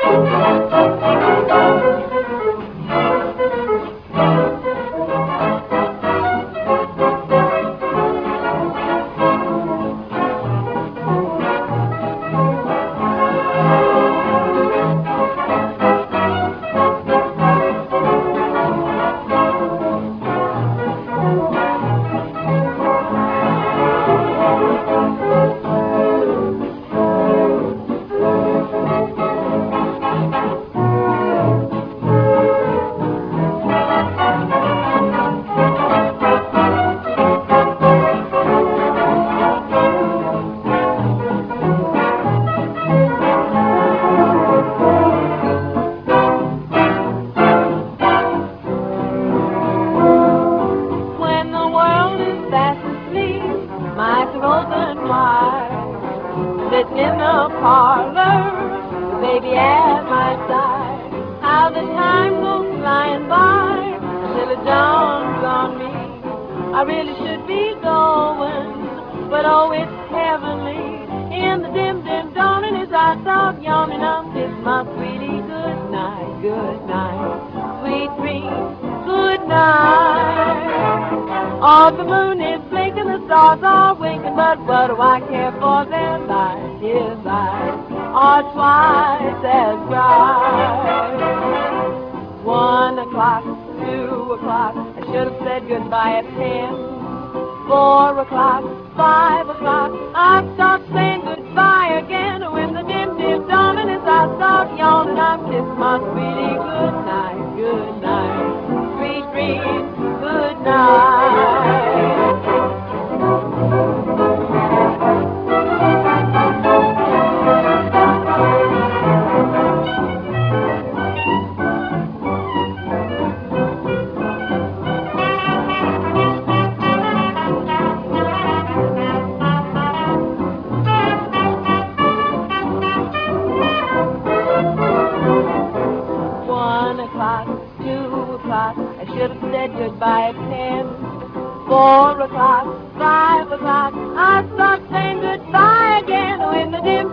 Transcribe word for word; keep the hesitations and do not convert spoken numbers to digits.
Sitting in the parlor, baby at my side. How the time goes flying by until it dawns on me. I really should be going, but oh, it's heavenly. In the dim, dim dawning as I start yawning, I'll kiss my sweetie good night, good night, sweet dreams, good night. Oh, the moon is blinking, the stars are winking, but what do I care for their light? His eyes are twice as bright. One o'clock, two o'clock, I should have said goodbye at ten. Four o'clock, five o'clock, I start saying goodbye again. When the dim, dim dawning as I start yawning, I kiss my sweetie good night, good night, sweet dreams, good night. I should have said goodbye at ten. Four o'clock, five o'clock, I start saying goodbye again. When the dim